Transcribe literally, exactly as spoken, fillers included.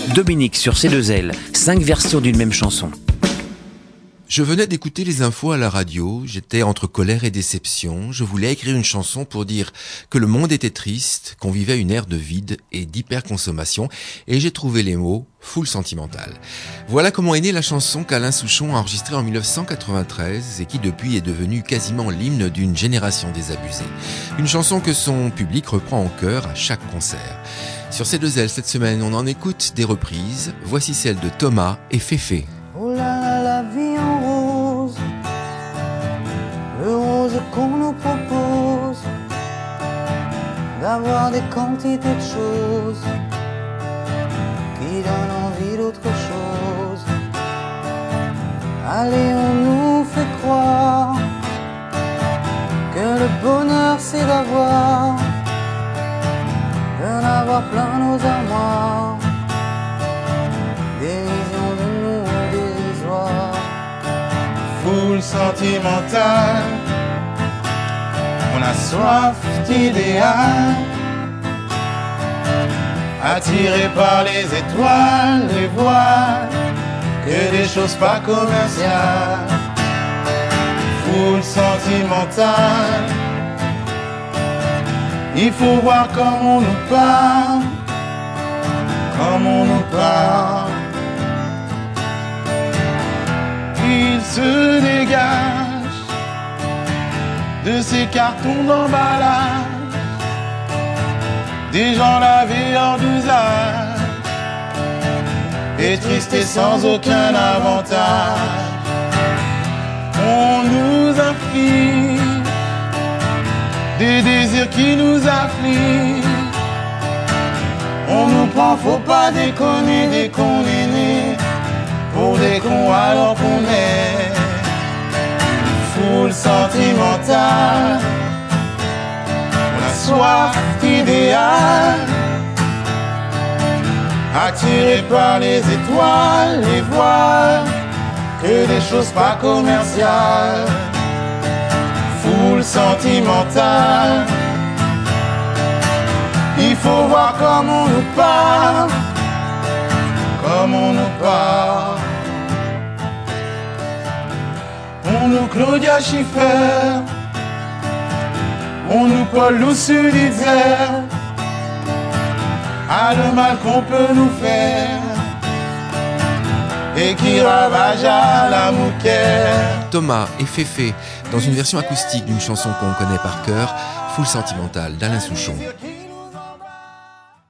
Dominique sur C deux L, cinq versions d'une même chanson. Je venais d'écouter les infos à la radio, j'étais entre colère et déception, je voulais écrire une chanson pour dire que le monde était triste, qu'on vivait une ère de vide et d'hyperconsommation, et j'ai trouvé les mots full sentimental. Voilà comment est née la chanson qu'Alain Souchon a enregistrée en dix-neuf cent quatre-vingt-treize et qui depuis est devenue quasiment l'hymne d'une génération désabusée. Une chanson que son public reprend en chœur à chaque concert. Sur C deux L cette semaine, on en écoute des reprises, voici celle de Thomas et Féfé. Oh là là, la vie en rose, le rose qu'on nous propose, d'avoir des quantités de choses qui donnent envie d'autre chose. Allez, on nous fait croire que le bonheur c'est d'avoir, d'en avoir plein nos armoires, des visions de nous dérisoires. Foule sentimentale, on a soif d'idéal, attiré par les étoiles, les voiles, que des choses pas commerciales. Foule sentimentale, il faut voir comme on nous parle, comme on nous parle. Il se dégage de ces cartons d'emballage, des gens lavés hors d'usage, et tristes et sans aucun avantage. On nous inflige des désirs qui nous affligent. On nous prend, faut pas déconner, dès qu'on est né, pour des cons alors qu'on est. Foule sentimentale, on a soif d'idéal, attiré par les étoiles, les voiles, que des choses pas commerciales. Foule sentimentale, il faut voir comme on nous parle, comme on nous parle. On nous Claudia Schiffer, on nous Paul Sulitzer, ah le mal qu'on peut nous faire et qui ravage à la mouquère. Thomas et Féfé, dans une version acoustique d'une chanson qu'on connaît par cœur, Full Sentimental d'Alain Souchon.